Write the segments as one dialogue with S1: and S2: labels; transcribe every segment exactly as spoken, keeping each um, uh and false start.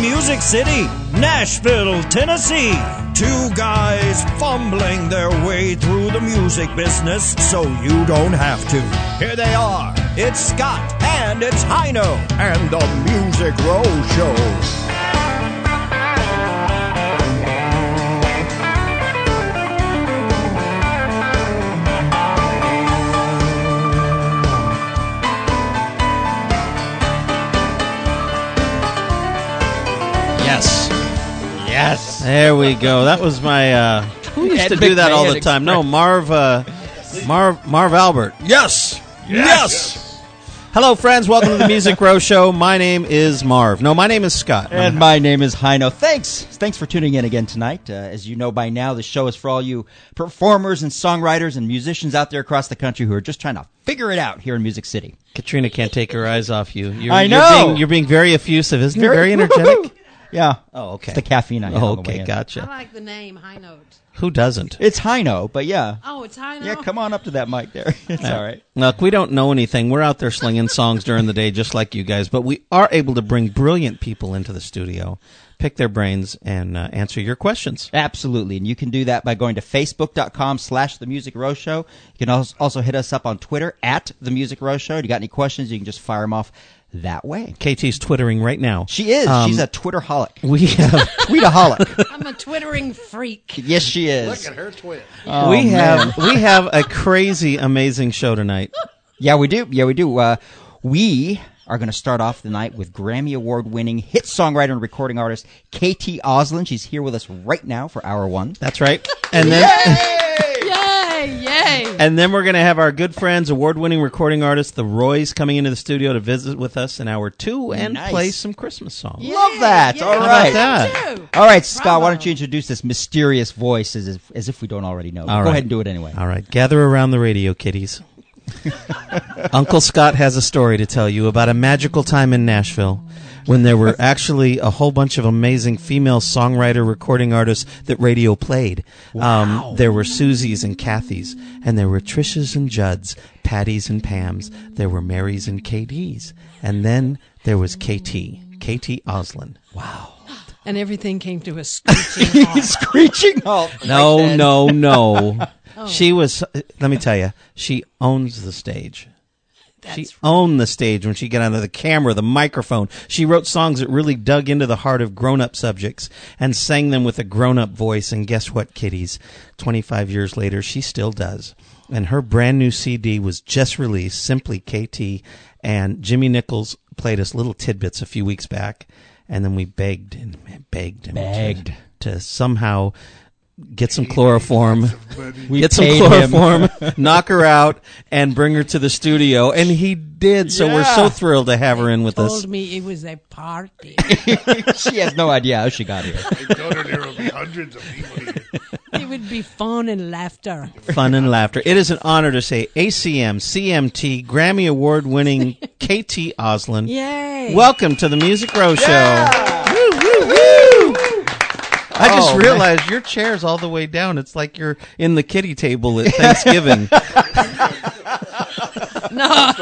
S1: Music City, Nashville, Tennessee. Two guys fumbling their way through the music business so you don't have to. Here they are. It's Scott and it's Hino and the Music Row Show.
S2: Yes. Yes. There we go. That was my, uh, who used to do that all the time? No, Marv, uh, Marv, Marv Albert. Yes. Yes. Yes. Hello, friends. Welcome to the Music Row Show. My name is Marv. No, my name is Scott.
S3: And my name is Hino. Thanks. Thanks for tuning in again tonight. Uh, as you know by now, the show is for all you performers and songwriters and musicians out there across the country who are just trying to figure it out here in Music City.
S2: Katrina can't take her eyes off you. You're,
S3: I know.
S2: You're being, you're being very effusive, isn't very, it? Very energetic.
S3: Yeah.
S2: Oh, okay.
S3: It's the caffeine I have.
S2: Oh, okay, gotcha.
S4: I like the name High Note.
S2: Who doesn't?
S3: It's Hino, but yeah.
S4: Oh, it's High Note?
S3: Yeah, come on up to that mic there. It's all right.
S2: Look, we don't know anything. We're out there slinging songs during the day just like you guys, but we are able to bring brilliant people into the studio, pick their brains, and uh, answer your questions.
S3: Absolutely, and you can do that by going to facebook.com slash The Music Row Show. You can also hit us up on Twitter at The Music Row Show. If you got any questions, you can just fire them off that way.
S2: K T's twittering right now.
S3: She is. Um, She's a Twitterholic.
S2: We have
S3: Tweetaholic.
S4: I'm a twittering freak.
S3: Yes, she is.
S5: Look at her twit.
S3: Oh,
S2: we
S3: man.
S2: have we have a crazy, amazing show tonight.
S3: Yeah, we do. Yeah, we do. Uh, we are going to start off the night with Grammy Award-winning hit songwriter and recording artist K T Oslin. She's here with us right now for hour one.
S2: That's right. And then.
S4: Yay! Yay!
S2: And then we're going to have our good friends, award-winning recording artist, the Roys, coming into the studio to visit with us in hour two and
S3: Nice.
S2: play some Christmas songs.
S4: Yay,
S3: Love that.
S4: yay.
S3: All
S2: How
S3: right.
S2: about that?
S4: Too.
S3: All right, Scott,
S4: Bravo.
S3: why don't you introduce this mysterious voice as if, as if we don't already know.
S2: All
S3: Go
S2: right.
S3: ahead and do it anyway.
S2: All right, gather around the radio, kiddies. Uncle Scott has a story to tell you about a magical time in Nashville when there were actually a whole bunch of amazing female songwriter recording artists that radio played.
S3: Wow.
S2: Um, there were Susies and Kathys, and there were Trishas and Judds, Patties and Pams. There were Marys and K Ds. And then there was K T, K T Oslin.
S3: Wow.
S4: And everything came to a screeching halt.
S3: Screeching halt.
S2: No,
S3: Right then.
S2: no, no.
S4: Oh.
S2: She was, let me tell you, she owns the stage.
S4: That's
S2: She owned the stage when she got onto the camera, the microphone. She wrote songs that really dug into the heart of grown-up subjects and sang them with a grown-up voice. And guess what, kiddies? twenty-five years later, she still does. And her brand new C D was just released, Simply K T. And Jimmy Nichols played us little tidbits a few weeks back. And then we begged and begged him
S3: Begged.
S2: To, to somehow get some chloroform,
S3: We
S2: get some
S3: paid him.
S2: chloroform, knock her out, and bring her to the studio. And he did. So we're so
S3: Yeah.
S2: thrilled to have her in with
S4: told
S2: us.
S4: me it was a party.
S3: She has no idea how she got here.
S5: I told her there will be hundreds of people here.
S4: It would be fun and laughter.
S2: Fun and laughter. It is an honor to say A C M, C M T, Grammy Award-winning K T Oslin.
S4: Yay!
S2: Welcome to the Music Row Show.
S3: Yeah.
S2: Woo, woo, woo. I just
S3: Oh,
S2: realized your chair's all the way down. It's like you're in the kiddie table at Thanksgiving.
S4: No,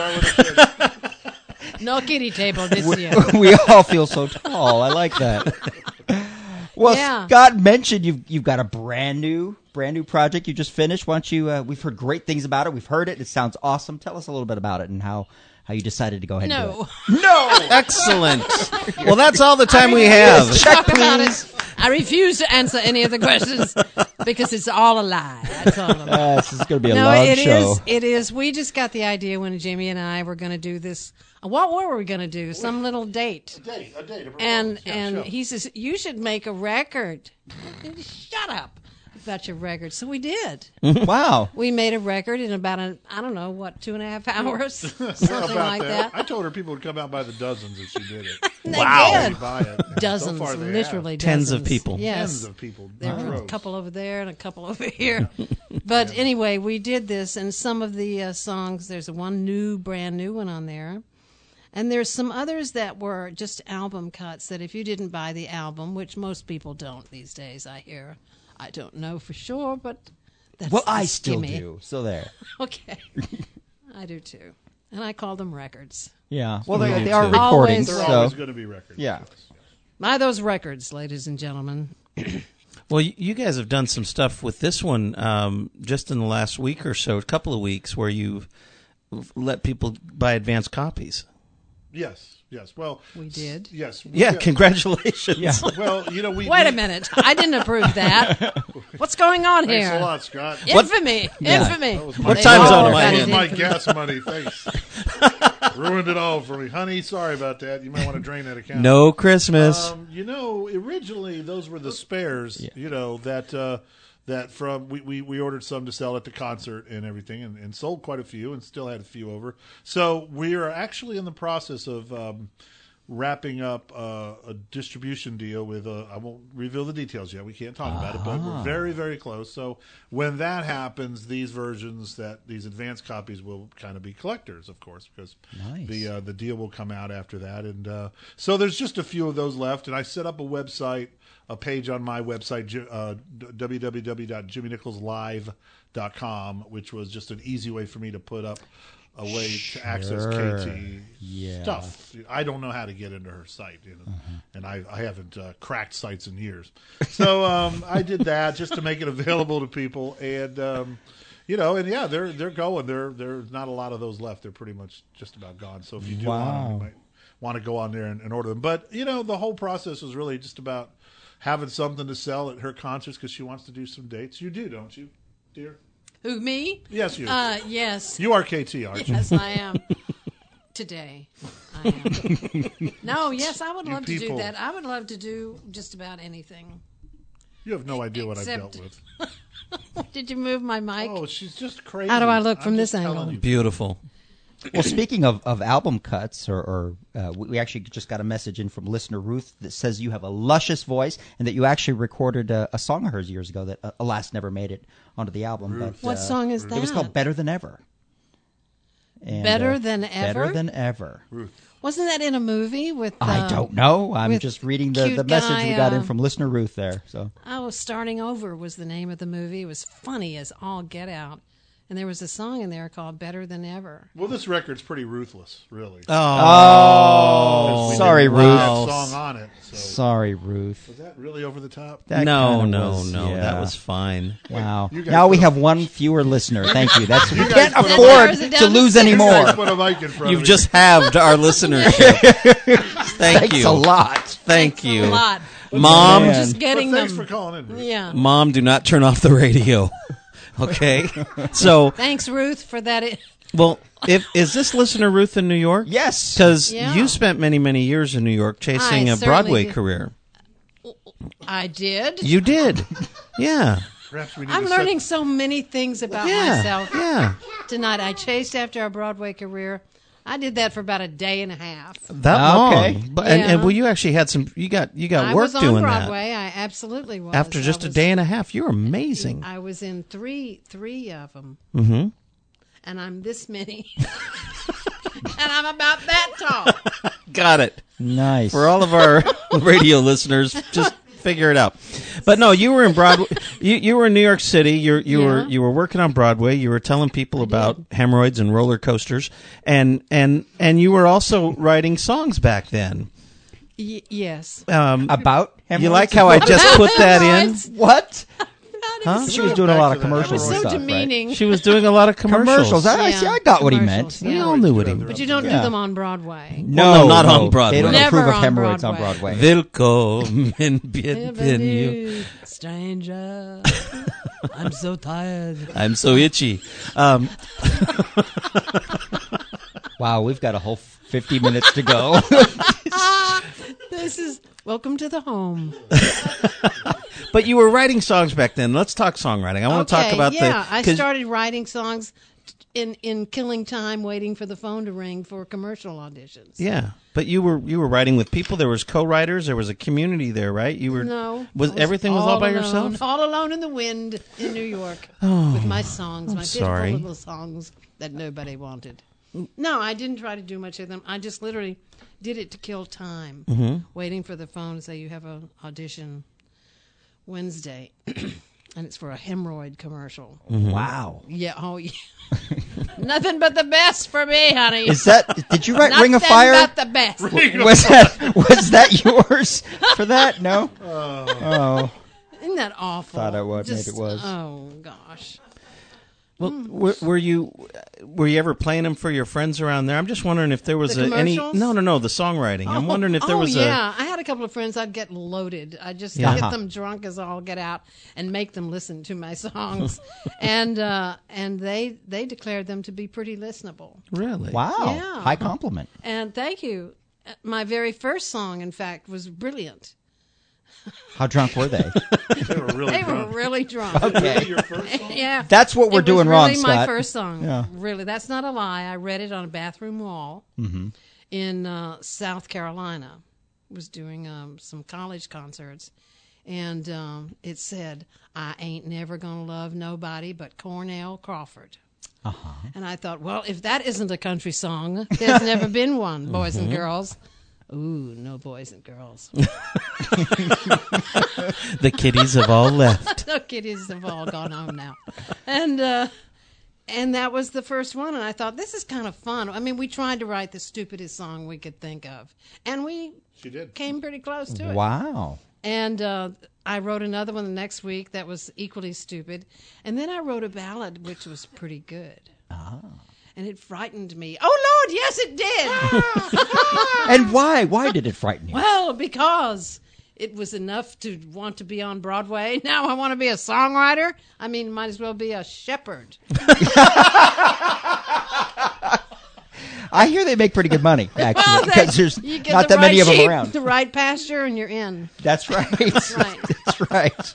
S4: no kiddie table this year.
S3: We all feel so tall. I like that. Well,
S4: Yeah.
S3: Scott mentioned you've you've got a brand new brand new project you just finished. Why don't you? Uh, we've heard great things about it. We've heard it. It sounds awesome. Tell us a little bit about it and how, how you decided to go ahead and do
S4: No.
S3: it. No.
S2: Excellent. Well, that's all the time we have.
S3: Check,
S4: Talk about
S3: please.
S4: it. I refuse to answer any of the questions because it's all a lie. That's all. I'm
S3: Uh, this is going to be a
S4: no,
S3: long
S4: it
S3: show.
S4: is. It is. We just got the idea when Jimmy and I were going to do this. What were we going to do? Some little date.
S5: A date, a date, a
S4: And
S5: performance, yeah,
S4: and
S5: show.
S4: he says you should make a record. Shut up about your record. So we did.
S3: Wow.
S4: We made a record in about a I don't know what two and a half hours, something
S5: About
S4: like that.
S5: I told her people would come out by the dozens if she did it.
S4: They
S2: Wow.
S4: did.
S5: Buy it.
S4: Dozens,
S5: So far they
S4: literally
S5: have.
S2: Tens
S4: dozens.
S2: of people.
S4: Yes.
S5: Tens of people.
S4: There were a
S5: droves.
S4: couple over there and a couple over here. But anyway, we did this, and some of the uh, songs, there's one new, brand new one on there. And there's some others that were just album cuts that if you didn't buy the album, which most people don't these days, I hear. I don't know for sure, but that's
S3: Well,
S4: the
S3: I still
S4: skimmy.
S3: do. So there.
S4: Okay. I do too. And I call them records.
S3: Yeah. Well,
S2: We
S3: they,
S2: do
S3: they are
S2: too.
S3: recordings.
S4: Always
S5: They're
S3: So
S5: always going to be records.
S3: yeah.
S4: Buy those records, ladies and gentlemen.
S2: Well, you you guys have done some stuff with this one um, just in the last week or so, a couple of weeks, where you've let people buy advance copies.
S5: Yes, yes. Well,
S4: We did.
S5: Yes.
S2: Yeah, congratulations.
S3: Yeah.
S5: Well, you know, we.
S4: Wait
S5: we,
S4: a minute. I didn't approve that. What's going on
S5: Thanks
S4: here?
S5: a lot, Scott.
S4: Infamy.
S3: Yeah.
S4: Infamy.
S5: That was
S2: What
S5: my-
S2: time
S4: They
S2: zone
S4: all
S2: am I
S4: got
S2: in?
S4: it
S5: That was my
S4: infamy.
S5: gas money. Thanks. Ruined it all for me, honey. Sorry about that. You might want to drain that account.
S2: No Christmas.
S5: Um, you know, originally those were the spares. You know that uh, that from we, we, we ordered some to sell at the concert and everything, and, and sold quite a few, and still had a few over. So we are actually in the process of um, wrapping up uh, a distribution deal with. Uh, I won't reveal the details yet. We can't talk about it, but we're very very close. So when that happens, these versions that these advanced copies will kind of be collectors, of course, because
S3: Nice.
S5: the uh, the deal will come out after that. And uh, so there's just a few of those left. And I set up a website, a page on my website, ju- uh, w w w dot jimmy nichols live dot com, which was just an easy way for me to put up a way to access
S3: Sure.
S5: K T
S3: Yeah.
S5: stuff. I don't know how to get into her site, you know, and I, I haven't uh, cracked sites in years. So um, I did that just to make it available to people, and um, you know, and yeah, they're they're going. There there's not a lot of those left. They're pretty much just about gone. So if you do want them,
S3: Wow.
S5: you might want to go on there and, and order them. But you know, the whole process was really just about having something to sell at her concerts because she wants to do some dates. You do, don't you, dear?
S4: Who, me?
S5: Yes, you.
S4: Uh, yes.
S5: You are K T, aren't you?
S4: Yes, I am. Today, I am. No, yes, I would
S5: You
S4: love to do
S5: people.
S4: that. I would love to do just about anything.
S5: You have no idea what I've
S4: Except-
S5: dealt with.
S4: Did you move my mic?
S5: Oh, she's just crazy.
S4: How do I look
S5: I'm
S4: from
S5: just
S4: this
S5: telling
S4: angle?
S5: you.
S2: Beautiful.
S3: Well, speaking of, of album cuts, or, or uh, we we actually just got a message in from listener Ruth that says you have a luscious voice and that you actually recorded a, a song of hers years ago that, uh, alas, never made it onto the album. But,
S4: What
S3: uh,
S4: song is that?
S3: It was called Better Than Ever. And,
S4: Better
S3: uh,
S4: Than Ever?
S3: Better Than Ever.
S4: Wasn't that in a movie with? Uh,
S3: I don't know. I'm
S4: with
S3: just reading the,
S4: cute
S3: the message
S4: guy,
S3: we got
S4: uh,
S3: in from listener Ruth there. So
S4: Oh, Starting Over was the name of the movie. It was funny as all get out, and there was a song in there called "Better Than Ever."
S5: Well, this record's pretty ruthless, really.
S3: Oh,
S5: We
S3: sorry,
S5: didn't
S3: Ruth.
S5: have that song on it. So.
S3: Sorry, Ruth.
S5: Was that really over the top?
S3: That
S2: no,
S3: kinda
S2: no,
S3: was-
S2: no.
S3: yeah.
S2: That was fine.
S3: Wow.
S5: you guys
S3: Now we
S5: put a-
S3: have one fewer listener. Thank you. That's we
S5: guys
S3: can't
S5: put a-
S3: afford
S4: Narrows it
S3: to
S4: down to
S3: lose
S4: six.
S3: any
S5: You
S3: more.
S5: guys put a mic in front
S2: You've
S5: of me.
S2: just halved our listenership. Thank
S3: Thanks
S2: you.
S3: a lot.
S2: Thank you.
S4: A lot.
S2: Mom,
S3: Man.
S4: Just
S5: But
S4: getting
S5: thanks
S4: them.
S5: for calling in. Ruth.
S4: Yeah.
S2: Mom, do not turn off the radio. Okay? So,
S4: Thanks, Ruth, for that. I-
S2: well, if is this listener Ruth in New York?
S3: Yes.
S2: Because
S4: Yeah.
S2: you spent many, many years in New York chasing
S4: I
S2: a
S4: certainly
S2: Broadway
S4: did.
S2: career.
S4: I did.
S2: You did. Yeah.
S5: Perhaps we need
S4: I'm
S5: to set-
S4: learning so many things about
S2: Yeah.
S4: myself
S2: Yeah.
S4: tonight. I chased after a Broadway career. I did that for about a day and a half.
S2: That
S3: Okay.
S2: long. But, and, and
S4: Yeah.
S2: well, you actually had some, you got, you got
S4: I
S2: work
S4: was on
S2: doing
S4: Broadway. I absolutely was.
S2: that. After just
S4: I
S2: a
S4: was-
S2: day and a half, you're amazing.
S4: I was in three, three of them,
S2: Mm-hmm.
S4: and I'm this many, and I'm about that tall.
S2: Got it.
S3: Nice.
S2: For all of our radio listeners, just figure it out. But no, you were in Broadway. You you were in New York City. You you were
S4: Yeah.
S2: you were working on Broadway. You were telling people about hemorrhoids and roller coasters, and and and you were also writing songs back then.
S4: Y- yes.
S2: Um,
S3: About
S2: you
S3: hemorrhoids?
S2: like how I just put that in?
S4: Hemorrhoids.
S3: What?
S2: Huh?
S3: She was doing a lot of
S5: Back to that.
S3: commercials
S5: That
S3: and
S5: was
S3: stuff,
S4: so
S3: right?
S4: demeaning.
S2: She was doing a lot of commercials.
S3: Commercials. I, I
S4: Yeah,
S3: see. I got what he meant.
S4: commercials,
S2: We
S4: yeah.
S2: all knew what he
S5: Yeah.
S2: meant.
S4: But you don't
S3: Yeah.
S4: do them on Broadway.
S3: No,
S2: no, not on Broadway.
S3: They don't
S4: Never
S3: approve of
S4: on
S3: hemorrhoids on
S4: Broadway.
S3: Broadway.
S2: Willkommen, bienvenue.
S4: Stranger, I'm so tired.
S2: I'm so itchy. Um,
S3: Wow, we've got a whole fifty minutes to go.
S4: This is welcome to the home.
S2: but you were writing songs back then. Let's talk songwriting. I want to talk
S4: Okay,
S2: about
S4: yeah,
S2: the.
S4: I
S2: 'cause-
S4: started writing songs in in killing time, waiting for the phone to ring for commercial auditions.
S2: Yeah, but you were you were writing with people. There was co-writers. There was a community there, right? You were
S4: No,
S2: Was
S4: I
S2: everything was all by
S4: alone,
S2: yourself?
S4: all alone in the wind in New York with my songs, my
S2: sorry.
S4: pitiful little songs that nobody wanted. No, I didn't try to do much of them. I just literally did it to kill time,
S2: Mm-hmm.
S4: waiting for the phone to say you have an audition Wednesday, and it's for a hemorrhoid commercial.
S2: Mm-hmm.
S3: Wow.
S4: Yeah, oh yeah. Nothing but the best for me, honey.
S3: Is that? Did you write
S4: Nothing
S3: Ring of Fire?
S4: but the best.
S3: Was that was that yours for that? No. Oh,
S4: Isn't that awful?
S3: Thought I would- maybe
S4: Just-
S3: it was.
S4: Oh gosh.
S2: Well, were, were you were you ever playing them for your friends around there? I'm just wondering if there was
S4: The
S2: a, any.
S4: commercials?
S2: No, no, no. The songwriting. I'm wondering if there
S4: oh,
S2: was
S4: yeah. I had a couple of friends. I'd get loaded. I'd just
S2: Yeah.
S4: get them drunk as all get out and make them listen to my songs, and uh, and they they declared them to be pretty listenable.
S2: a really.
S3: wow!
S4: Yeah.
S3: High compliment.
S4: And thank you. Uh, My very first song, in fact, was brilliant.
S3: How drunk were they?
S5: They were really
S4: They were
S5: drunk.
S4: really drunk.
S3: Okay.
S5: Your first song?
S4: Yeah,
S3: That's what we're
S4: it
S3: doing
S4: was
S3: wrong,
S4: really my
S3: Scott.
S4: first song.
S3: Yeah.
S4: Really, that's not a lie. I read it on a bathroom wall
S3: Mm-hmm.
S4: in uh, South Carolina. Was doing um, some college concerts, and um, it said, "I ain't never gonna love nobody but Cornell Crawford."
S3: Uh-huh.
S4: And I thought, well, if that isn't a country song, there's never been one, boys and girls. Ooh, no boys and girls.
S2: The kiddies have all left.
S4: The kiddies have all gone home now. And uh, and that was the first one. And I thought, this is kind of fun. I mean, we tried to write the stupidest song we could think of. And we
S5: She did.
S4: came pretty close to it.
S3: Wow.
S4: And uh, I wrote another one the next week that was equally stupid. And then I wrote a ballad, which was pretty good.
S3: Ah.
S4: And it frightened me. Oh, Lord, yes, it did.
S3: And why? Why did it frighten you?
S4: Well, because it was enough to want to be on Broadway. Now I want to be a songwriter. I mean, might as well be a shepherd.
S3: I hear they make pretty good money, actually,
S4: Well,
S3: because
S4: they-
S3: there's
S4: you get
S3: not
S4: the
S3: that many
S4: right
S3: of them
S4: sheep,
S3: around.
S4: The right pasture, and you're in.
S3: That's right.
S4: Right.
S3: That's right.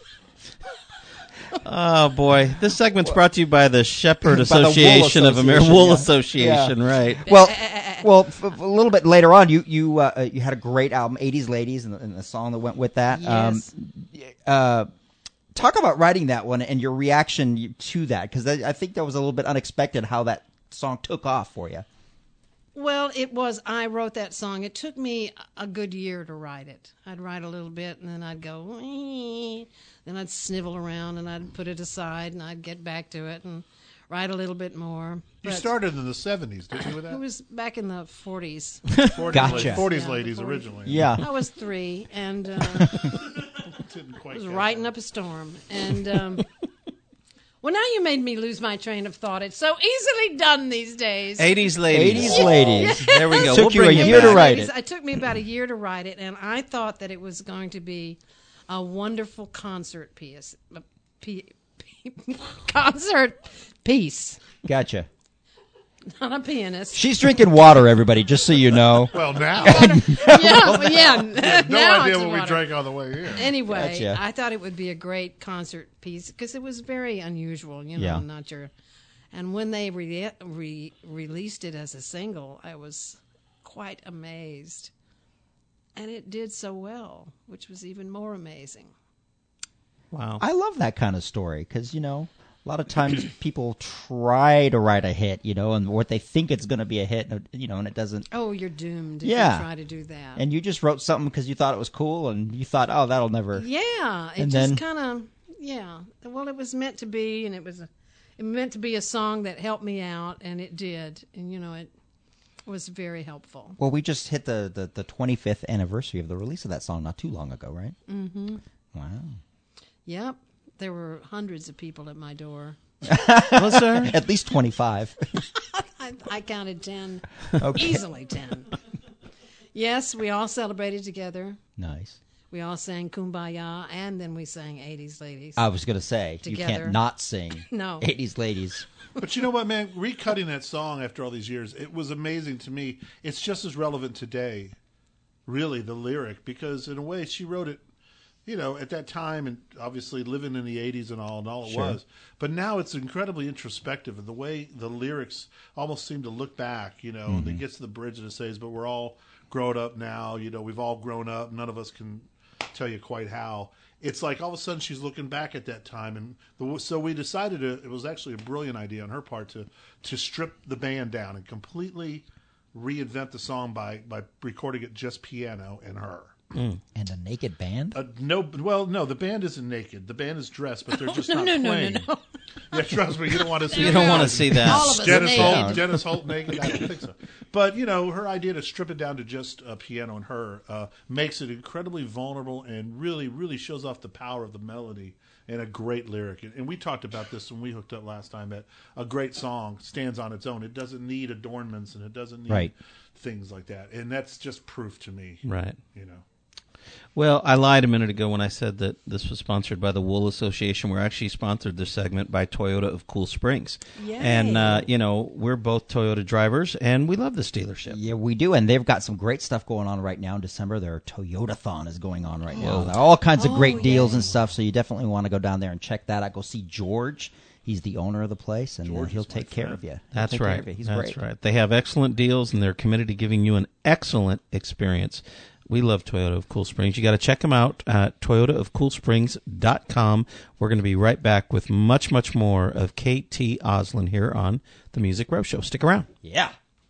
S2: Oh boy, this segment's brought to you by the Shepherd
S3: By the Wool
S2: Association of America,
S3: Association,
S2: Wool
S3: yeah.
S2: Association, right?
S3: Well, well, f- f- a little bit later on, you you uh, you had a great album, eighties Ladies, and the, and the song that went with that.
S4: Yes.
S3: uh, talk about writing that one and your reaction to that, because I think that was a little bit unexpected how that song took off for you.
S4: Well, it was. I wrote that song. It took me a good year to write it. I'd write a little bit, and then I'd go, "Wee." Then I'd snivel around, and I'd put it aside, and I'd get back to it and write a little bit more.
S5: You
S4: But
S5: started in the seventies, didn't you, with
S4: It
S5: that?
S4: was back in the forties.
S5: forties,
S3: Gotcha.
S5: ladies, forties
S4: Yeah, the
S5: ladies
S4: forties.
S5: originally.
S3: Yeah.
S4: I was three, and uh,
S5: Didn't quite
S4: I was
S5: catch
S4: writing
S5: on.
S4: up a storm. And um, well, now you made me lose my train of thought. It's so easily done these days.
S2: eighties ladies.
S3: eighties Ladies.
S2: There we go.
S3: Took
S2: we'll
S3: you
S2: bring
S3: a
S2: it
S3: year to
S2: back.
S3: write
S4: Ladies,
S3: it.
S4: It took me about a year to write it, and I thought that it was going to be a wonderful concert piece. A p- p- concert piece.
S3: Gotcha.
S4: Not a pianist.
S3: She's drinking water, everybody, just so you know.
S5: Well, now.
S4: yeah, well, yeah.
S5: no
S4: now
S5: idea
S4: it's
S5: what we
S4: water.
S5: drank on the way here.
S4: Anyway,
S3: Gotcha.
S4: I thought it would be a great concert piece because it was very unusual, you know,
S3: Yeah.
S4: not your. And when they re- re- released it as a single, I was quite amazed. And it did so well, which was even more amazing.
S2: Wow.
S3: I love that kind of story because, you know, a lot of times people try to write a hit, you know, and what they think it's going to be a hit, you know, and it doesn't.
S4: Oh, you're doomed if
S3: Yeah.
S4: you try to do that.
S3: And you just wrote something because you thought it was cool, and you thought, oh, that'll never.
S4: yeah, it
S3: And
S4: just
S3: then-
S4: kind of, yeah. Well, it was meant to be, and it was, a, it meant to be a song that helped me out, and it did. And, you know, it was very helpful.
S3: Well, we just hit the, the, the twenty-fifth anniversary of the release of that song not too long ago, right? Mm-hmm. Wow.
S4: Yep. There were hundreds of people at my door.
S2: Was there?
S3: At least twenty-five.
S4: I, I counted ten.
S3: Okay.
S4: Easily ten. Yes, we all celebrated together.
S3: Nice.
S4: We all sang Kumbaya, and then we sang eighties Ladies.
S3: I was going to say, you
S4: Together.
S3: can't not sing
S4: No.
S3: eighties Ladies.
S5: But you know what, man? Recutting that song after all these years, it was amazing to me. It's just as relevant today, really, the lyric, because in a way she wrote it, you know, at that time, and obviously living in the eighties and all, and all it
S3: Sure.
S5: was. But now it's incredibly introspective, and the way the lyrics almost seem to look back, you know, and it gets to the bridge and it says, but we're all grown up now, you know, we've all grown up, none of us can tell you quite how. It's like all of a sudden she's looking back at that time, and the, so we decided to, it was actually a brilliant idea on her part to to strip the band down and completely reinvent the song by by recording it just piano and her.
S3: And a naked band?
S5: Uh, no, well, no, the band isn't naked. The band is dressed, but they're just
S4: no,
S5: not
S4: no, no,
S5: playing.
S4: no, no.
S5: Yeah, trust me, you don't want to see.
S2: You don't want to see that.
S4: All of us
S5: Dennis
S4: naked.
S5: Holt, Dennis Holt naked. I don't think so. But you know, her idea to strip it down to just a piano and her uh, makes it incredibly vulnerable and really, really shows off the power of the melody and a great lyric. And we talked about this when we hooked up last time. That a great song stands on its own. It doesn't need adornments and it doesn't need
S3: Right.
S5: things like that. And that's just proof to me.
S2: Right.
S5: You know.
S2: Well, I lied a minute ago when I said that this was sponsored by the Wool Association. We're actually sponsored this segment by Toyota of Cool Springs.
S4: Yay.
S2: And, uh, you know, we're both Toyota drivers, and we love this dealership.
S3: Yeah, we do, and they've got some great stuff going on right now in December. Their Toyotathon is going on right now. There are all kinds of
S4: Oh,
S3: great deals
S4: yeah.
S3: and stuff, so you definitely want to go down there and check that out. Go see George. He's the owner of the place, and uh,
S5: George
S3: he'll
S5: is my
S3: take care
S5: friend.
S3: of you. He'll
S2: That's
S3: take care
S2: right.
S3: of you. He's
S2: That's
S3: great.
S2: right. They have excellent deals, and they're committed to giving you an excellent experience. We love Toyota of Cool Springs. You got to check them out at toyota of cool springs dot com. We're going to be right back with much, much more of K T Oslin here on The Music Row Show. Stick around.
S3: Yeah.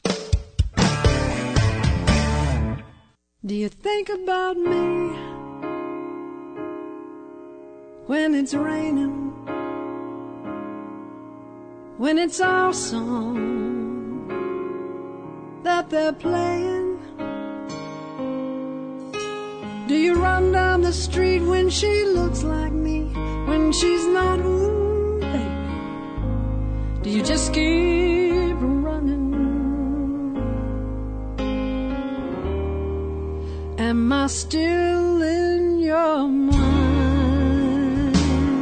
S6: Do you think about me when it's raining? When it's our song that they're playing? Do you run down the street when she looks like me? When she's not, ooh, baby? Do you just keep running? Am I still in your mind?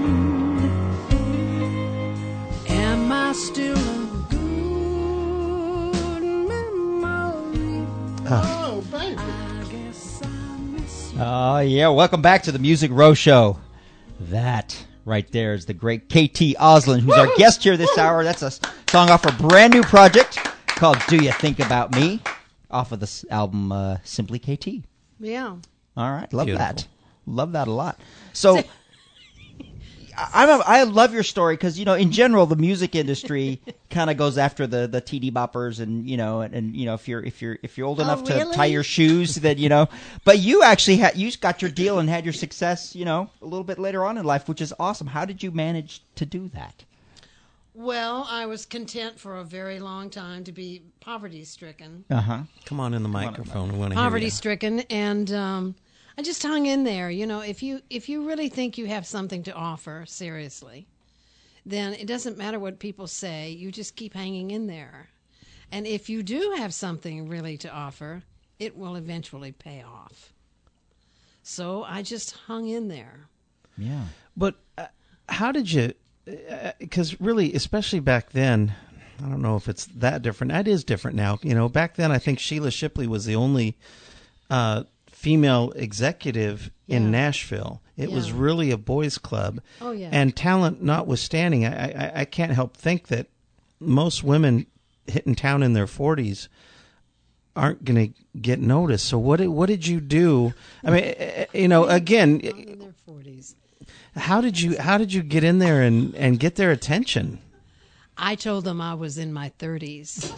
S6: Am I still a good memory?
S5: Oh, baby.
S6: I guess I miss you.
S3: Oh, yeah. Welcome back to the Music Row Show. That right there is the great K T Oslin, who's our guest here this hour. That's a s- song off a brand new project called Do You Think About Me, off of this album uh, Simply K T.
S4: Yeah.
S3: All right. Love
S2: Beautiful.
S3: that. Love that a lot. So I, I'm a, I love your story because, you know, in general, the music industry kind of goes after the, the T D boppers and, you know, and, and, you know, if you're, if you're, if you're old
S4: Oh,
S3: enough to
S4: really?
S3: tie your shoes, then, you know, but you actually had, you got your deal and had your success, you know, a little bit later on in life, which is awesome. How did you manage to do that?
S4: Well, I was content for a very long time to be poverty stricken.
S3: Uh huh.
S2: Come on in the microphone. We want to hear
S4: Poverty
S2: you.
S4: stricken, and um, I just hung in there. You know, if you if you really think you have something to offer, seriously, then it doesn't matter what people say. You just keep hanging in there, and if you do have something really to offer, it will eventually pay off. So I just hung in there.
S3: Yeah.
S2: But uh, how did you? Because really, especially back then, I don't know if it's that different. That is different now. You know, back then, I think Sheila Shipley was the only uh, female executive in
S4: Yeah.
S2: Nashville. It was
S4: Yeah.
S2: really a boys' club.
S4: Oh, yeah.
S2: And talent notwithstanding, I, I, I can't help think that most women hitting town in their forties aren't going to get noticed. So what did, what did you do? I mean, eh, you know, again,
S4: Not in their forties.
S2: how did you how did you get in there and, and get their attention?
S4: I told them I was in my thirties.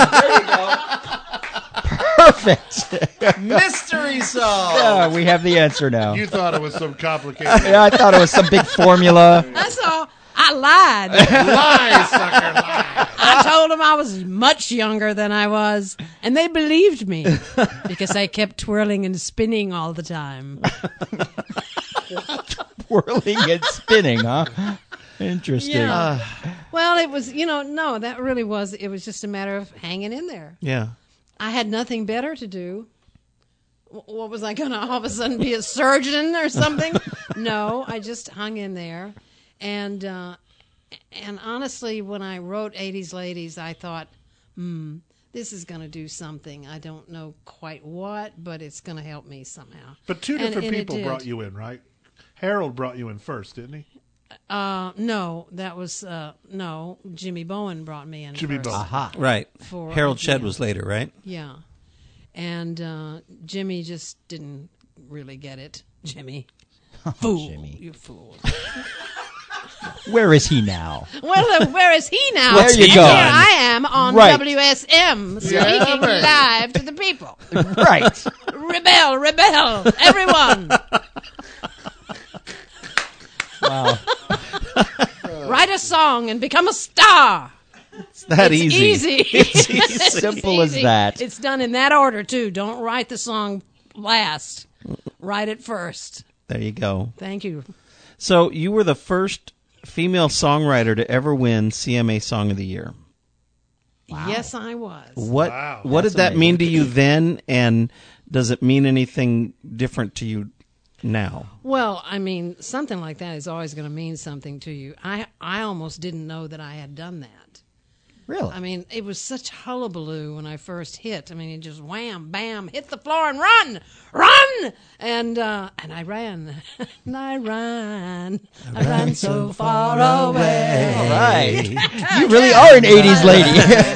S3: Ah, there you go. Perfect.
S2: Mystery solved.
S3: Yeah, we have the answer now.
S5: You thought it was some complicated
S3: Yeah, I thought it was some big formula.
S4: That's all. I lied.
S5: lie, sucker, lie.
S4: I told them I was much younger than I was, and they believed me because I kept twirling and spinning all the time.
S3: Whirling and spinning, huh? Interesting.
S4: Yeah. Well, it was, you know, no, that really was, it was just a matter of hanging in there.
S2: Yeah.
S4: I had nothing better to do. W- What was I going to all of a sudden be a surgeon or something? No, I just hung in there. And, uh, and honestly, when I wrote eighties Ladies, I thought, hmm, this is going to do something. I don't know quite what, but it's going to help me somehow.
S5: But two
S4: And-
S5: different
S4: and it
S5: people
S4: did.
S5: brought you in, right? Harold brought you in first, didn't he?
S4: Uh, no, that was, uh, no, Jimmy Bowen brought me in
S5: Jimmy
S4: first.
S5: Bowen.
S3: Aha.
S2: Right.
S4: For-
S2: Harold Shedd
S4: yeah.
S2: was later, right?
S4: Yeah. And uh, Jimmy just didn't really get it. Jimmy. Fool.
S3: Jimmy.
S4: You fool.
S3: Where is he now?
S4: Well, uh, where is he now?
S3: There you
S4: and
S3: go.
S4: Here I am on
S3: Right.
S4: W S M speaking
S5: right.
S4: live to the people.
S3: Right.
S4: Rebel, rebel, everyone.
S3: Wow.
S4: Write a song song and become a star.
S2: It's that
S4: It's
S2: easy.
S4: easy.
S2: It's easy.
S4: It's
S3: Simple as
S4: easy.
S3: that.
S4: It's done in that order, too. Don't write the song last. Write it first.
S2: There you go.
S4: Thank you.
S2: So you were the first female songwriter to ever win C M A Song of the Year.
S4: Yes, I was.
S2: What
S5: Wow.
S2: What
S3: That's
S2: did that
S3: amazing.
S2: mean to you then, and does it mean anything different to you now?
S4: Well, I mean, something like that is always going to mean something to you. I I almost didn't know that I had done that.
S3: Really?
S4: I mean, it was such hullabaloo when I first hit. I mean, it just wham, bam, hit the floor and run, run, and uh, and I ran, and I ran, I ran so far away.
S3: All right. You really are an eighties lady.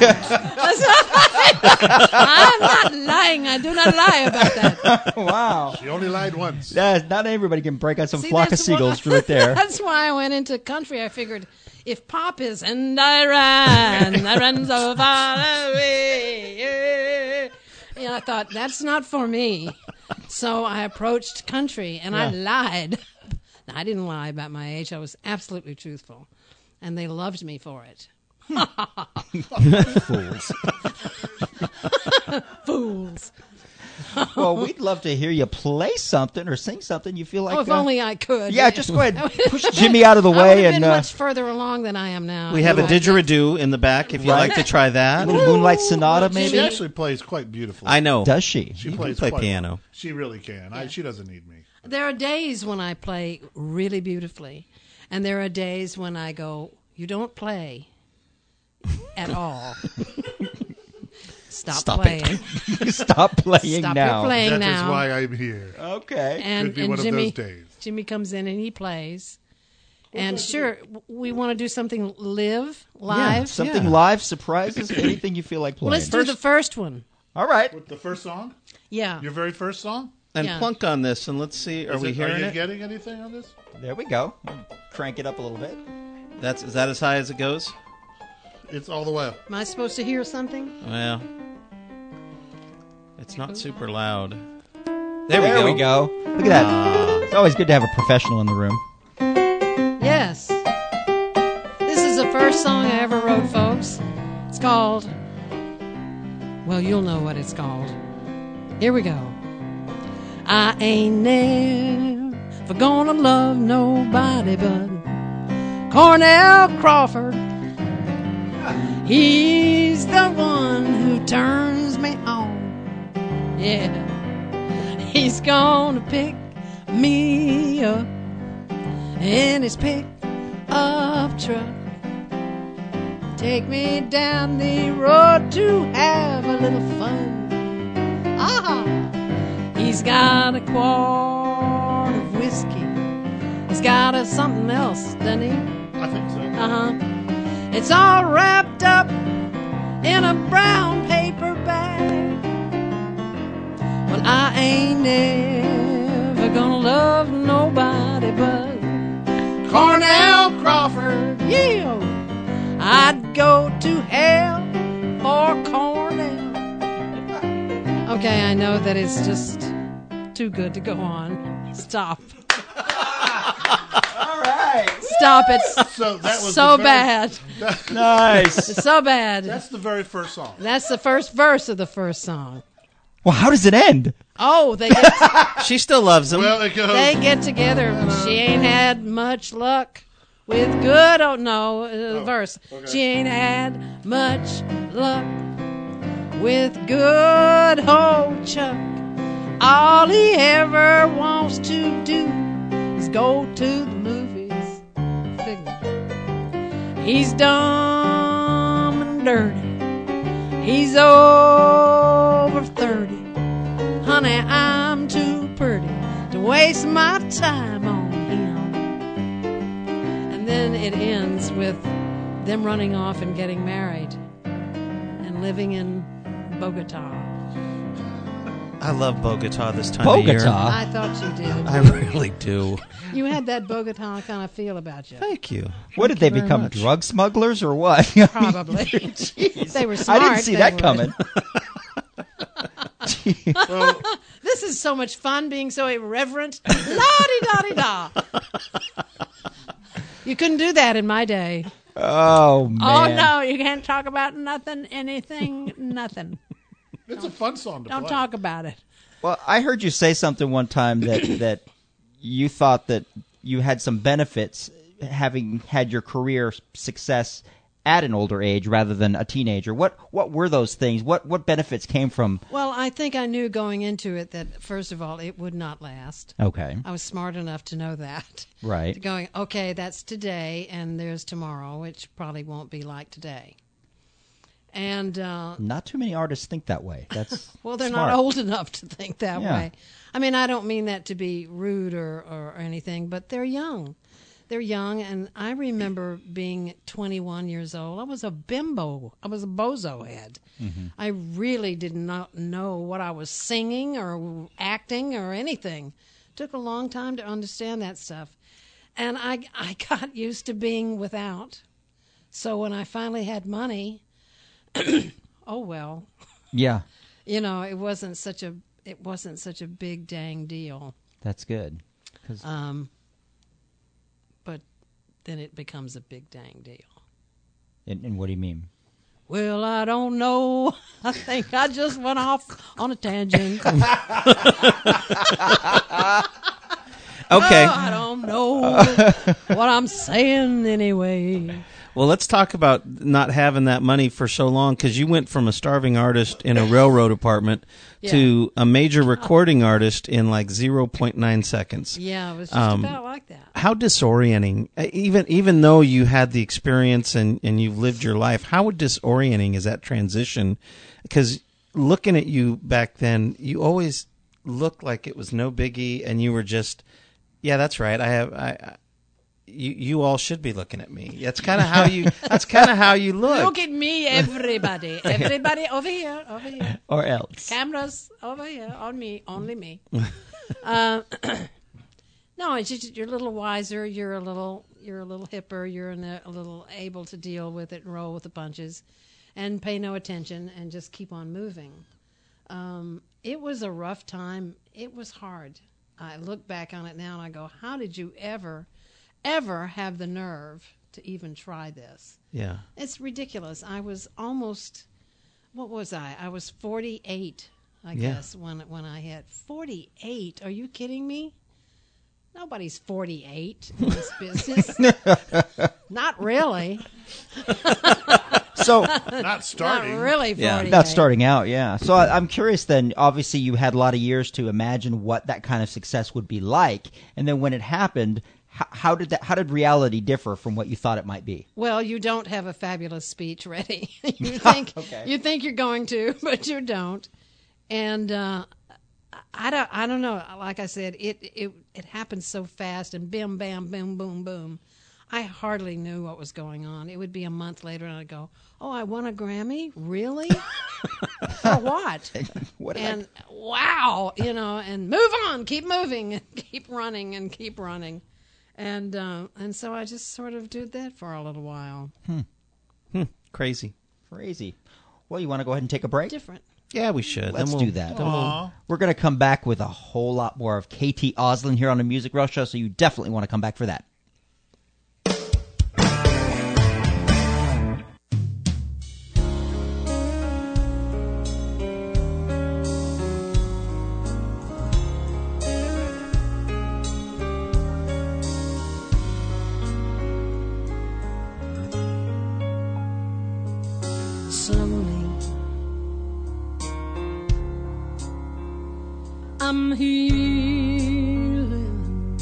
S4: I'm not lying. I do not lie about that.
S3: Wow.
S5: She only lied once.
S3: Yeah, not everybody can break out some
S4: See,
S3: flock of
S4: that's
S3: seagulls
S4: why-
S3: right there.
S4: That's why I went into country. I figured if pop is and I ran, I ran so far away. Yeah. And I thought that's not for me. So I approached country and I lied. Now, I didn't lie about my age. I was absolutely truthful, and they loved me for it.
S3: Fools.
S4: Fools.
S3: Well, we'd love to hear you play something or sing something you feel like.
S4: Oh, if
S3: uh,
S4: only I could.
S3: Yeah, just go ahead. Push Jimmy out of the
S4: I would
S3: way
S4: have
S3: and
S4: been
S3: uh,
S4: much further along than I am now.
S2: We have a
S4: I think.
S2: didgeridoo in the back if you'd
S3: Right.
S2: like to try that.
S3: little Moonlight Sonata,
S5: She
S3: maybe.
S5: actually plays quite beautifully.
S2: I know.
S3: Does she?
S5: She
S2: You
S5: plays
S2: can play
S5: quite
S2: piano.
S5: well. She really can. I, she doesn't need me.
S4: There are days when I play really beautifully, and there are days when I go, you don't play at all. Stop,
S2: Stop
S4: playing.
S2: it.
S3: Stop playing
S4: Stop
S3: now.
S4: your playing
S5: That is
S4: now.
S5: why I'm here.
S3: Okay.
S4: and
S5: Could be
S4: and
S5: one of
S4: Jimmy,
S5: those days.
S4: Jimmy comes in and he plays. And sure, w- we want to do something live, live.
S3: Yeah, something
S2: Yeah.
S3: live, surprises, anything you feel like playing.
S4: Let's do the first one.
S3: All right.
S5: With the first song?
S4: Yeah.
S5: Your very first song?
S2: And
S4: Yeah.
S2: plunk on this, and let's see. Are
S5: Is
S2: we
S5: it-
S2: hearing
S5: Are you
S2: it?
S5: getting anything on this?
S3: There we go. Crank it up a little bit.
S2: That's is that as high as it goes?
S5: It's all the way up.
S4: Am I supposed to hear something?
S2: Well, it's not super loud. There,
S3: There
S2: we go.
S3: we go. Look at that. It's always good to have a professional in the room.
S4: Yes. This is the first song I ever wrote, folks. It's called, well, you'll know what it's called. Here we go. I ain't never gonna love nobody but Cornell Crawford. He's the one who turns me on. Yeah. He's gonna pick me up in his pick-up truck. Take me down the road to have a little fun. Ah! He's got a quart of whiskey. He's got a something else, doesn't he?
S5: I think so.
S4: Uh-huh. It's all wrapped up in a brown paper bag. Well, I ain't never gonna love nobody but Cornell Crawford. Yeah. I'd go to hell for Cornell. Okay, I know that it's just too good to go on. Stop.
S3: All right.
S4: Stop it.
S5: So that was
S4: So
S5: the very-
S4: bad.
S3: Nice.
S4: It's so bad.
S5: That's the very first song.
S4: That's the first verse of the first song.
S3: Well, how does it end?
S4: Oh, they get,
S2: She still loves him.
S5: Well, it goes.
S4: they get together. She ain't had much luck with good. Oh no, uh, verse.
S5: okay.
S4: She ain't had much luck with good old Chuck. All he ever wants to do is go to the movies. Figure. He's dumb and dirty. He's over thirty. Honey, I'm too pretty to waste my time on him. And then it ends with them running off and getting married and living in Bogota.
S2: I love Bogota this time of year.
S3: Bogota.
S4: I thought you did.
S2: I really do.
S4: You had that Bogota kind of feel about you.
S2: Thank you.
S3: What did
S2: Thank
S3: they
S2: you very
S3: become?
S2: much.
S3: Drug smugglers or what?
S4: Probably.
S3: Jeez.
S4: They were smart.
S3: I didn't see
S4: they
S3: that
S4: would.
S3: coming.
S5: Well,
S4: This is so much fun being so irreverent. La-di-da-di-da. You couldn't do that in my day.
S3: Oh man.
S6: Oh no, you can't talk about nothing, anything, nothing.
S5: It's a fun song to
S6: Don't
S5: play.
S6: talk about it.
S3: Well, I heard you say something one time that that you thought that you had some benefits having had your career success at an older age rather than a teenager. What what were those things? What what benefits came from?
S4: Well, I think I knew going into it that, first of all, it would not last.
S3: Okay.
S4: I was smart enough to know that.
S3: Right.
S4: Going, okay, that's today, and there's tomorrow, which probably won't be like today. And uh,
S3: Not too many artists think that way. That's
S4: well, they're
S3: smart.
S4: not old enough to think that
S3: Yeah.
S4: way. I mean, I don't mean that to be rude or, or anything, but they're young. They're young, and I remember being twenty-one years old. I was a bimbo. I was a bozo head.
S3: Mm-hmm.
S4: I really did not know what I was singing or acting or anything. Took a long time to understand that stuff. And I, I got used to being without. So when I finally had money, oh well.
S3: Yeah,
S4: You know, it wasn't such a it wasn't such a big dang deal.
S3: that's good. 'Cause-
S4: Um, but then it becomes a big dang deal.
S3: and, and what do you mean?
S4: Well, I don't know. I think I just went off on a tangent.
S2: Okay.
S4: Oh, I don't know what I'm saying anyway.
S2: Well, let's talk about not having that money for so long, because you went from a starving artist in a railroad apartment
S4: Yeah.
S2: to a major recording artist in like zero point nine seconds.
S4: Yeah, it was just
S2: Um,
S4: about like that.
S2: How disorienting, uh, even even though you had the experience and, and you've lived your life, how disorienting is that transition? Because looking at you back then, you always looked like it was no biggie, and you were just, yeah, that's right. I have, I, I you you all should be looking at me. That's kind of how you. That's kind of how you look.
S6: Look at me, everybody. Everybody over here, over here.
S3: Or else.
S6: Cameras over here, on me, only me. uh, no, it's just you're a little wiser. You're a little, you're a little hipper. You're in a, a little able to deal with it and roll with the punches, and pay no attention and just keep on moving. Um, it was a rough time. It was hard. I look back on it now and I go, how did you ever, ever have the nerve to even try this?
S2: Yeah.
S4: It's ridiculous. I was almost, what was I? I was forty-eight, I
S2: Yeah.
S4: guess, when when I hit. forty-eight? Are you kidding me? Nobody's forty-eight in this business. Not really.
S3: So
S5: Not starting.
S4: Not really
S2: Yeah.
S4: forty-eight.
S3: not starting out, yeah. So I, I'm curious then, obviously you had a lot of years to imagine what that kind of success would be like. And then when it happened, how, how did that, how did reality differ from what you thought it might be?
S4: Well, you don't have a fabulous speech ready. you think
S3: Okay.
S4: you think you're going to, but you don't. And uh, I don't. I don't know. Like I said, it it it happened so fast, and bim, bam, boom, boom, boom. I hardly knew what was going on. It would be a month later, and I'd go, "Oh, I won a Grammy? Really? For what?"
S3: What did I-
S4: And wow, you know, and move on, keep moving, and keep running, and keep running, and uh, and so I just sort of did that for a little while.
S2: Crazy.
S3: Crazy. Well, you want to go ahead and take a break?
S4: Different.
S2: Yeah, we should.
S3: Let's
S2: Then we'll-
S3: do that.
S2: then we'll-
S5: Aw.
S3: We're going to come back with a whole lot more of K T Oslin here on the Music Row Show, so you definitely want to come back for that.
S6: Slowly, I'm healing.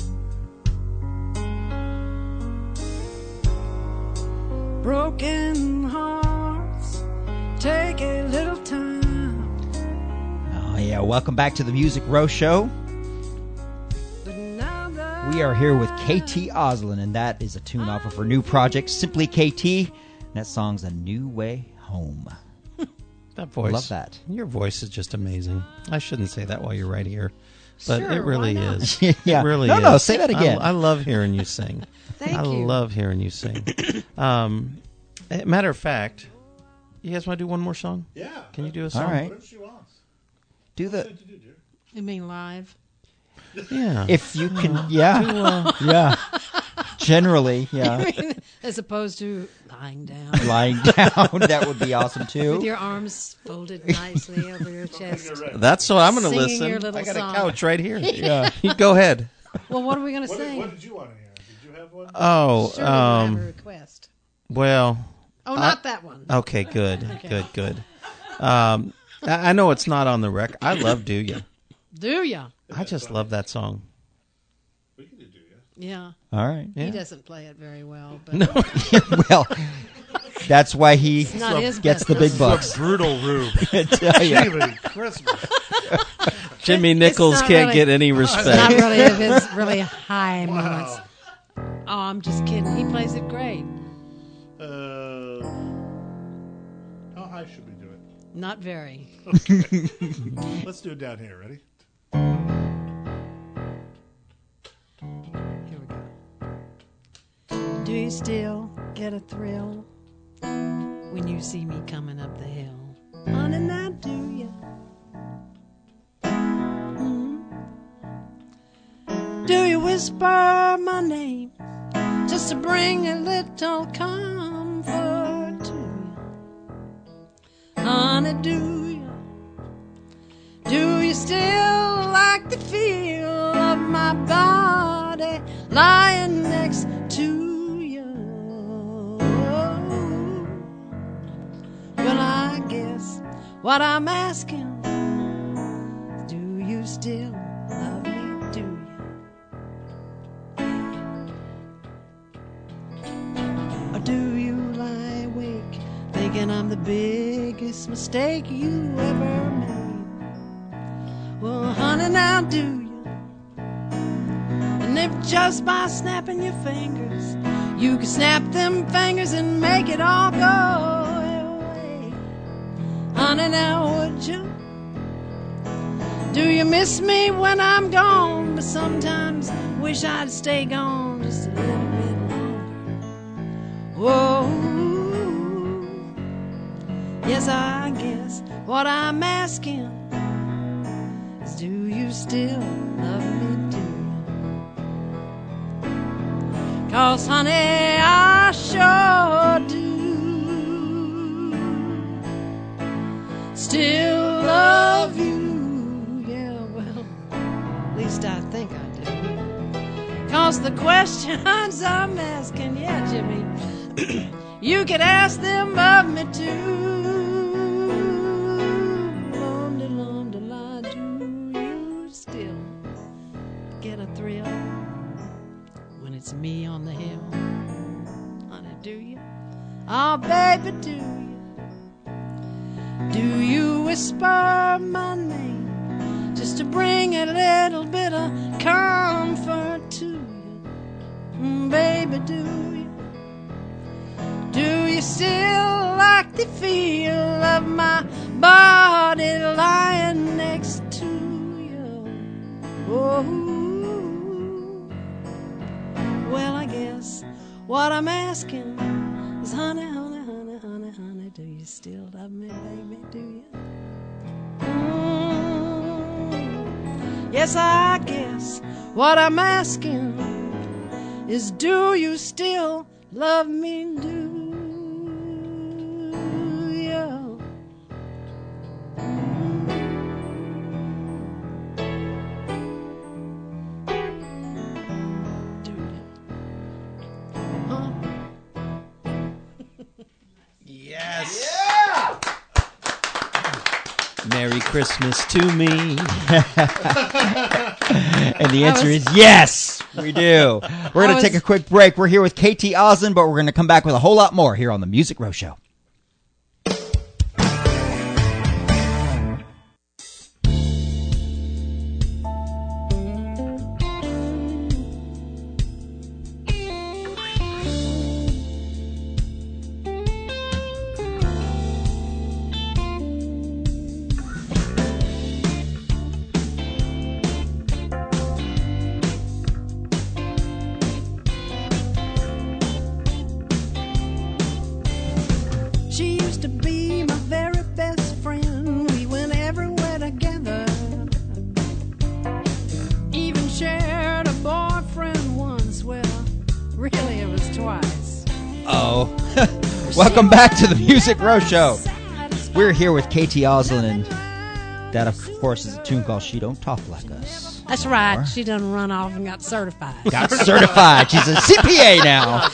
S6: Broken hearts take a little time.
S3: Oh, yeah. Welcome back to the Music Row Show.
S6: But now that
S3: We are here with K T Oslin, and that is a tune off of her new project, Simply K T. And that song's A New Way Home.
S2: That voice.
S3: Love that.
S2: Your voice is just amazing. I shouldn't say that while you're right here, but
S4: Sure,
S2: it really
S4: why not?
S2: is.
S3: Yeah.
S2: It really
S3: No,
S2: is.
S3: no, say that again.
S2: I, I love hearing you sing.
S4: Thank
S2: I
S4: you.
S2: love hearing you sing. Um, eh, matter of fact, you guys want to do one more song?
S5: Yeah.
S2: Can you do a song?
S3: All right.
S5: Whatever she wants.
S3: Do the...
S5: What to do, dear?
S4: You mean live?
S2: Yeah.
S3: If you can... Yeah. Yeah. Generally, yeah.
S6: as opposed to lying down
S3: Lying down, that would be awesome too.
S6: with your arms folded nicely over your chest.
S2: That's what I'm going to
S6: Singing
S2: listen.
S6: your little
S2: I got
S6: song.
S2: a couch right here. Yeah, you go ahead.
S6: Well, what are we going to
S5: What,
S6: sing?
S5: what did you want to hear? Did you have one?
S2: Oh,
S6: Sure, we'll have a
S2: um,
S6: request.
S2: well,
S6: Oh, not that one.
S2: okay, good, good, good. Um, I I know it's not on the record. I love Do Ya.
S6: Do ya?
S2: I just love that song.
S5: We can do Do Ya.
S6: Yeah.
S3: All right.
S6: He
S2: Yeah.
S6: doesn't play it very well, but
S2: No.
S3: Well, that's why he
S6: it's not his
S3: gets
S6: best
S3: the big
S6: song.
S3: bucks.
S5: Brutal Rube.
S3: I tell ya.
S5: Jiminy Christmas.
S2: Jimmy Nichols
S6: not
S2: can't
S6: really-
S2: get any
S6: Not
S2: respect.
S6: really of his really high moments. Oh, I'm just kidding. He plays it great.
S5: Uh, how high should we do it?
S6: Not very.
S5: Let's do it down here. Ready?
S6: Here we go. Do you still get a thrill when you see me coming up the hill? Honey, now do you? Mhm. Do you whisper my name just to bring a little comfort to you? Honey, do you? Do you still like the feel of my body lying next to you? Well, I guess what I'm asking, do you still love me, do you? Or do you lie awake thinking I'm the biggest mistake you ever made? Well, honey, now do you? And if just by snapping your fingers, you could snap them fingers and make it all go away. Honey, now would you? Do you miss me when I'm gone? But sometimes wish I'd stay gone just a little bit longer. Whoa. Yes, I guess what I'm asking is, do you still love me, do you? 'Cause honey, I sure do still love you. Yeah, well, at least I think I do. 'Cause the questions I'm asking, yeah, Jimmy, you could ask them of me too. Get a thrill when it's me on the hill? Honey, do you? Oh, baby, do you? Do you whisper my name just to bring a little bit of comfort to you? Mm, baby, do you? Do you still like the feel of my body lying next to you? Oh, well, I guess what I'm asking is, honey, honey, honey, honey, honey, do you still love me, baby, do you? Mm, yes, I guess what I'm asking is, do you still love me, do you?
S2: Yes. Merry Christmas to me.
S3: And the answer is yes, we do. We're going to
S6: was-
S3: take a quick break. We're here with K T Osmond, but we're going to come back with a whole lot more here on the Music Row Show.
S6: She used to be my very best friend. We went everywhere together. Even shared a boyfriend once. Well, really, it was twice.
S3: Uh-oh. Welcome back to the Music Row Show. We're here with Katie Oslin, and that, of course, is a tune called She Don't Talk Like Us.
S6: That's right. She done run off and got certified.
S3: Got certified. She's a C P A now.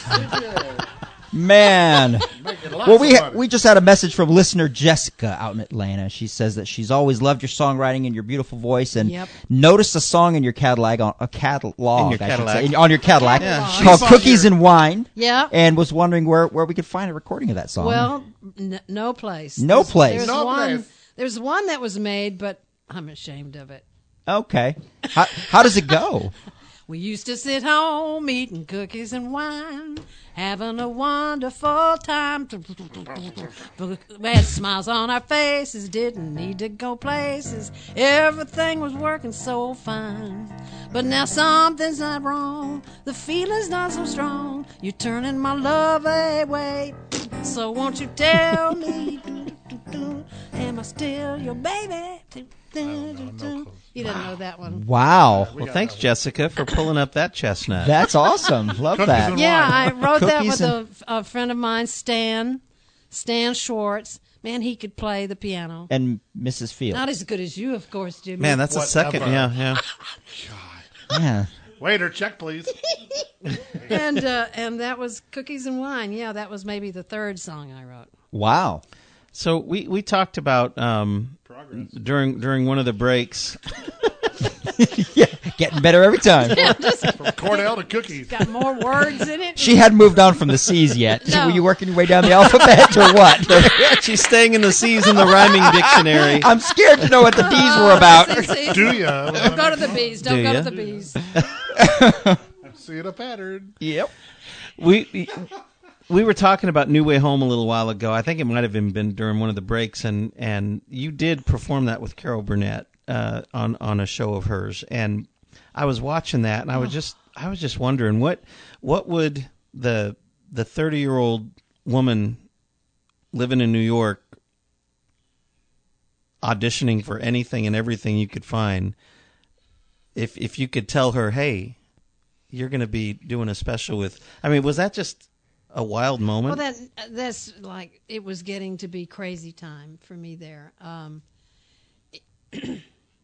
S3: Man. Well, we ha- we just had a message from listener Jessica out in Atlanta. She says that she's always loved your songwriting and your beautiful voice, and
S6: Yep.
S3: noticed a song in your catalog, on, a catalog,
S2: In your
S3: I should
S2: Cadillac.
S3: say, in- on your Cadillac,
S2: Yeah.
S3: called
S5: She's on
S3: Cookies
S5: your-
S3: and Wine.
S6: Yeah.
S3: And was wondering where, where we could find a recording of that song.
S6: Well, n- no place.
S3: No
S6: There's-
S3: place.
S6: There's
S5: No
S6: one.
S5: place.
S6: There's one that was made, but I'm ashamed of it.
S3: Okay. How, how does it go?
S6: We used to sit home eating cookies and wine, having a wonderful time. We had smiles on our faces, didn't need to go places. Everything was working so fine. But now something's not wrong. The feeling's not so strong. You're turning my love away. So won't you tell me, am I still your baby? You didn't know that one.
S3: Wow.
S2: Well, thanks, Jessica, for pulling up that chestnut.
S3: That's awesome. Love
S5: Cookies
S3: that.
S5: and
S6: Yeah, I wrote that
S3: Cookies
S6: with a, a friend of mine, Stan, Stan Schwartz. Man, he could play the piano.
S3: And Missus Field.
S6: Not as good as you, of course, Jimmy.
S2: Man, that's a second.
S5: Whatever.
S2: Yeah, yeah.
S3: Yeah.
S5: Waiter, check, please.
S6: and uh, and that was Cookies and Wine. Yeah, that was maybe the third song I wrote.
S3: Wow.
S2: So we, we talked about um, during during one of the breaks.
S3: Yeah, getting better every time.
S5: From Cornell to cookies.
S6: Got more words in it.
S3: She hadn't moved on from the C's yet.
S6: No.
S3: Were you working your way down the alphabet or what?
S2: She's staying in the C's in the rhyming dictionary.
S3: I'm scared to know what the D's were about.
S6: See,
S5: Do you?
S6: Don't go to the bees. Don't
S2: Do
S6: go
S2: ya?
S6: to the bees.
S5: I'm seeing a pattern.
S3: Yep.
S2: We we were talking about New Way Home a little while ago. I think it might have been, been during one of the breaks, and, and you did perform that with Carol Burnett uh, on on a show of hers. And I was watching that, and I was just I was just wondering what what would the the thirty year old woman living in New York auditioning for anything and everything you could find, if if you could tell her, hey, you're going to be doing a special with. I mean, was that just a wild moment?
S6: Well, that that's like it was getting to be crazy time for me there. Um, it,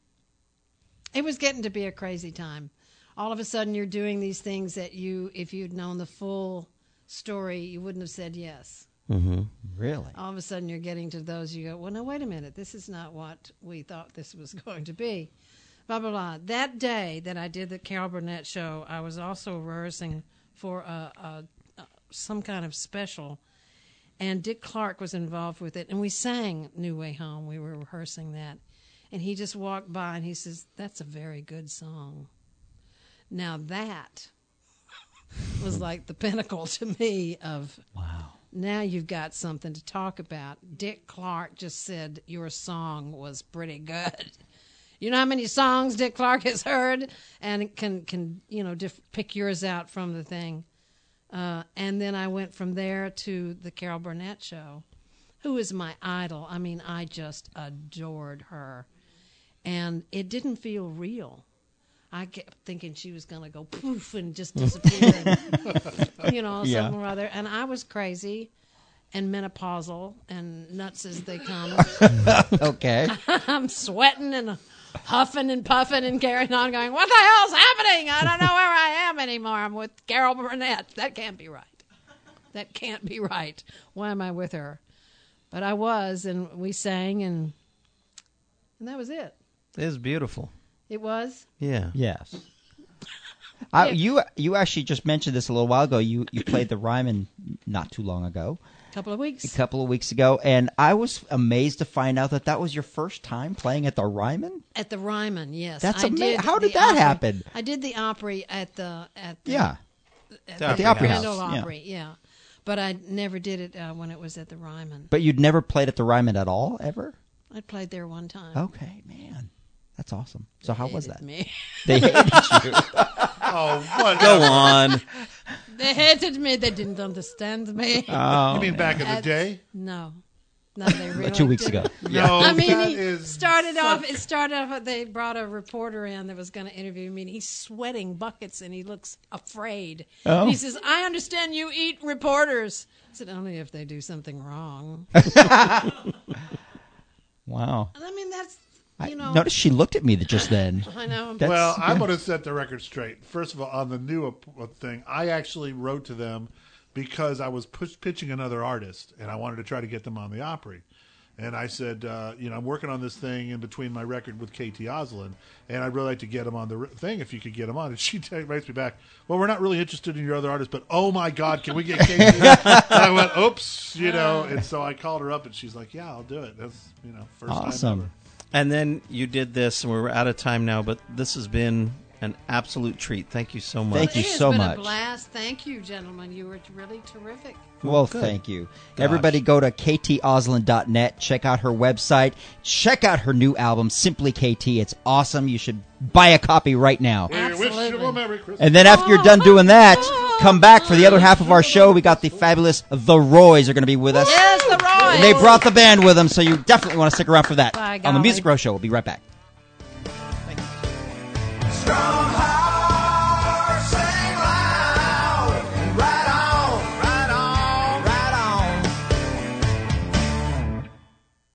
S6: it was getting to be a crazy time. All of a sudden, you're doing these things that you, if you'd known the full story, you wouldn't have said yes.
S2: Mm-hmm.
S3: Really?
S6: All of a sudden, you're getting to those. You go, well, no, wait a minute. This is not what we thought this was going to be. Blah blah blah. That day that I did the Carol Burnett show, I was also rehearsing for a, a, a some kind of special, and Dick Clark was involved with it, and we sang New Way Home. We were rehearsing that, and he just walked by and he says, "That's a very good song." Now that was like the pinnacle to me of
S3: Wow.
S6: now you've got something to talk about. Dick Clark just said your song was pretty good. You know how many songs Dick Clark has heard and can, can you know, diff- pick yours out from the thing. Uh, and then I went from there to the Carol Burnett show, who is my idol. I mean, I just adored her. And it didn't feel real. I kept thinking she was going to go poof and just disappear. and, you know,
S3: Yeah.
S6: something or other. And I was crazy and menopausal and nuts as they come.
S3: Okay.
S6: I'm sweating and huffing and puffing and carrying on going, what the hell's happening? I don't know where I am anymore. I'm with Carol Burnett. That can't be right. That can't be right. Why am I with her? But I was, and we sang, and and that was it.
S2: It was beautiful.
S6: It was?
S2: Yeah.
S3: Yes. I, you you actually just mentioned this a little while ago. You you played the Ryman not too long ago,
S6: A couple of weeks.
S3: a couple of weeks ago, and I was amazed to find out that that was your first time playing at the Ryman.
S6: At the Ryman, yes.
S3: That's
S6: I
S3: ama-
S6: did
S3: how did
S6: the
S3: that
S6: Opry.
S3: happen?
S6: I did the Opry at the at the,
S3: Yeah,
S6: at
S2: The
S3: the Opry
S6: Grand
S3: House,
S6: Ole
S3: yeah.
S6: Opry, yeah. But I never did it uh, when it was at the Ryman.
S3: but you'd never played at the Ryman at all, ever?
S6: I played there one time.
S3: Okay, man, that's awesome. So how was
S6: Hated
S3: that?
S6: Me.
S3: They hated you.
S5: Oh, what?
S2: Go on.
S6: They hated me. They didn't understand me.
S3: Oh,
S5: You mean back in the
S6: That's-
S5: day?
S6: No. No, they really
S3: Two weeks
S6: didn't.
S3: ago.
S5: No,
S6: I mean,
S5: that
S6: he
S5: is
S6: started off.
S5: such-
S6: It started off. They brought a reporter in that was going to interview me. And he's sweating buckets and he looks afraid.
S3: Oh.
S6: And he says, "I understand you eat reporters." I said, "Only if they do something wrong."
S3: Wow.
S6: I mean, that's
S3: I
S6: you know.
S3: notice she looked at me just then.
S6: I know.
S3: That's-
S5: Well, I'm
S3: yeah.
S5: going to set the record straight. First of all, on the new uh, thing, I actually wrote to them because I was push, pitching another artist, and I wanted to try to get them on the Opry. And I said, uh, you know, I'm working on this thing in between my record with Katie Oslin, and I'd really like to get him on the r- thing if you could get him on. And she t- writes me back, well, we're not really interested in your other artist, but oh my God, can we get Katie? And I went, oops, you know. And so I called her up, and she's like, yeah, I'll do it. That's, you know, first time
S3: Awesome.
S5: ever.
S2: And then you did this, and we're out of time now, but this has been an absolute treat. Thank you so much.
S3: Thank you
S6: It has
S3: so
S6: been
S3: much.
S6: a blast. Thank you, gentlemen. You were really terrific.
S3: Well,
S2: good.
S3: thank you. Everybody go to k t oslin dot net. Check out her website. Check out her new album, Simply K T. It's awesome. You should buy a copy right now.
S5: We wish you
S6: Absolutely.
S5: a Merry Christmas.
S3: And then after you're done doing that, come back for the other half of our show. We got the fabulous The Roys are going to be with us.
S6: Yes, the Roy.
S3: And they brought the band with them, so you definitely want to stick around for that.
S6: By
S3: On the
S6: golly.
S3: Music Row Show, we'll be right back.
S1: Strong heart.